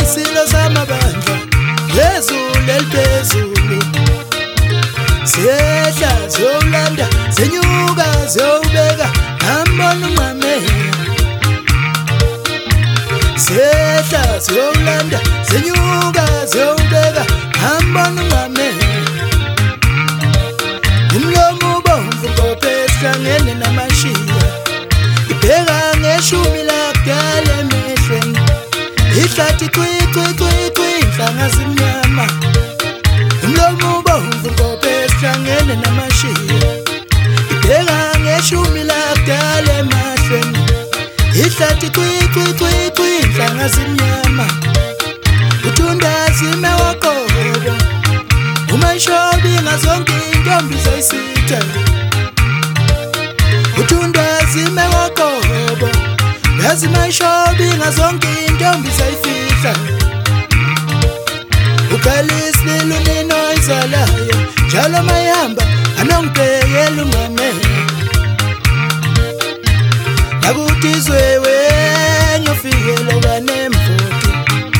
isilo samabandla phezulu eliphezulu siyehla siyolanda senyuka siyobeka ngambona unqamela siyehla siyolanda senyuka siyobeka ngambona unqamela umlomo ubomvu ngophehlangene namashiya ibheka ngeshumi lakudala emehlweni ihlathi cwi inhlanga zimnyama umlomo ubomvu ngophehlangene namashiya ibheka ngeshumi lakudala emahlweni ihlathi cwi inhlanga zimnyama uthunda zime waqobo umashobi ngazonke intombi zayisitha uthunda zime waqobo yazi mashobi ngazonke intombi zayifihla ukalisile unino izalayo njalo mayihamba anongibhekela ungamela nakuthi izwewe ngiyofikela kanemvoti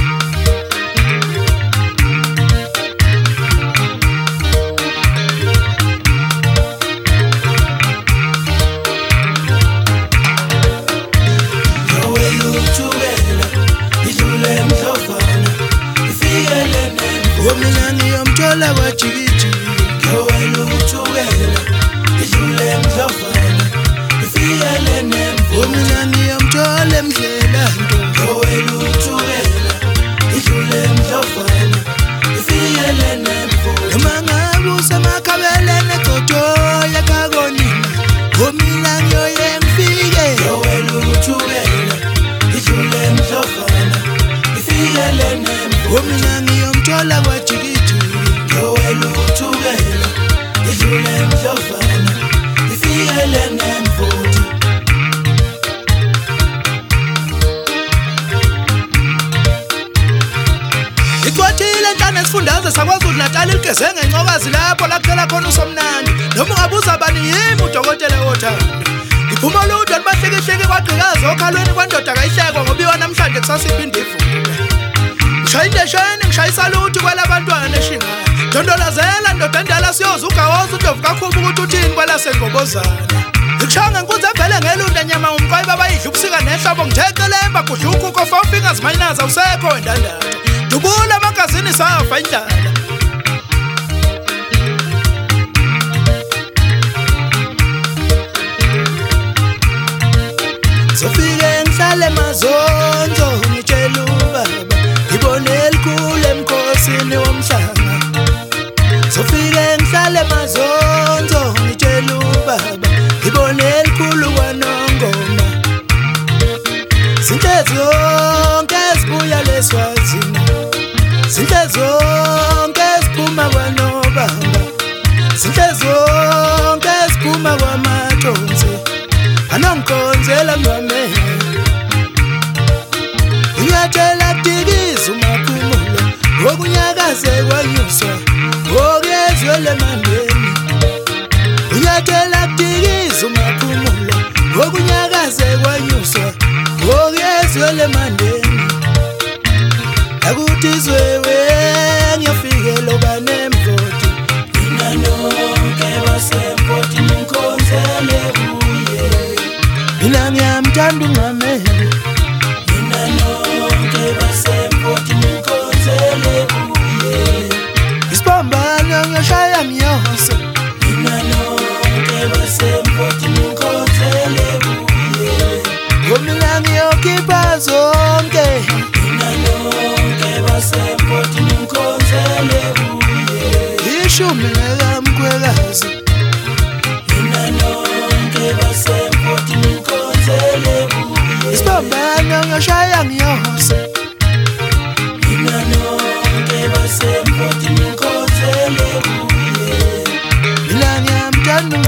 mina ngiyomthola wajikijiki ngiyowela ukuthukela idlule emdlovana ifikele nemvu mina ngiyomthola emdlelanto ngiyowela ukuthukela idlule emdlovana ifikele nemvu noma ngabe usemakhabeleni eGcojoya kakonina mina ngiyoye ngifike ngiyowela ukuthukela idlule emdlovana ifikele nemvu mina ngiyomthola wajikijiki ngiyowela ukuthukela idlule emdlovana ifikele nemvoti iqwathile ntana esifundaze sakwaZulu Natal iligeze ngencokazi lapho lakuthela khona usomnandi noma ungabuza bani yimi udokotela wothando iphuma ludwa libahlekihleki kwagqikaza okhalweni kwandoda kayihlekwa ngoba iwa namhlanje kusasiphinda ivuke ngishayindesheni ngishayisa luthi kwalabantwana eshingayo ndondolazela ndoda endala siyoza ugawoza uDlovu kaKhubu ukuthi uthini kwalaseNgobozana ngikushaya ngenkunzi evele ngelunda nyama umqwayi babayidla ubusika nehlobo ngithecelemba kudla ukhuko 4 fingers mayinaza usekho wendandatho dubula amagazini safa indlala zofike ngihlale mazonzo ngitshela ubaba ngibone elikhulu emkhosini womhlanga zofike ngihlale mazonzo ngitshela ubaba ngibone elikhulu kwaNongoma zinhle zonke ezibuya leSwazini zinhle zonke eziphuma kwaNobamba zinhle zonke eziphuma kwaMathonsi anongikhonzela ngwamela unyathela kudikiza umaphumulo ngokunyakaze kwanyuswa ngokuyezwele mandeni unyathela kudikiza umaphumulo ngokunyakaze kwanyuswa ngokuyezwele mandeni akuthi izwewe ngiyofikela kanemvoti mina nonke basemvoti ningikhonzele kuye mina ngiyamthanda ungamela mina nonke basemvoti ningikhonzele kuye isibambano ngiyoshaya ngiyose mina nonke basemvoti ningikhonzele kuye mina ngiyokhipha zonke mina nonke basemvoti ningikhonzele kuye ishumi ngekamkhwekazi mina nonke basemvoti ningikhonzele kuye isibambano ngiyashaya ngiyose mina nonke basemvoti ningikhonzele kuye mina ngiyamthanda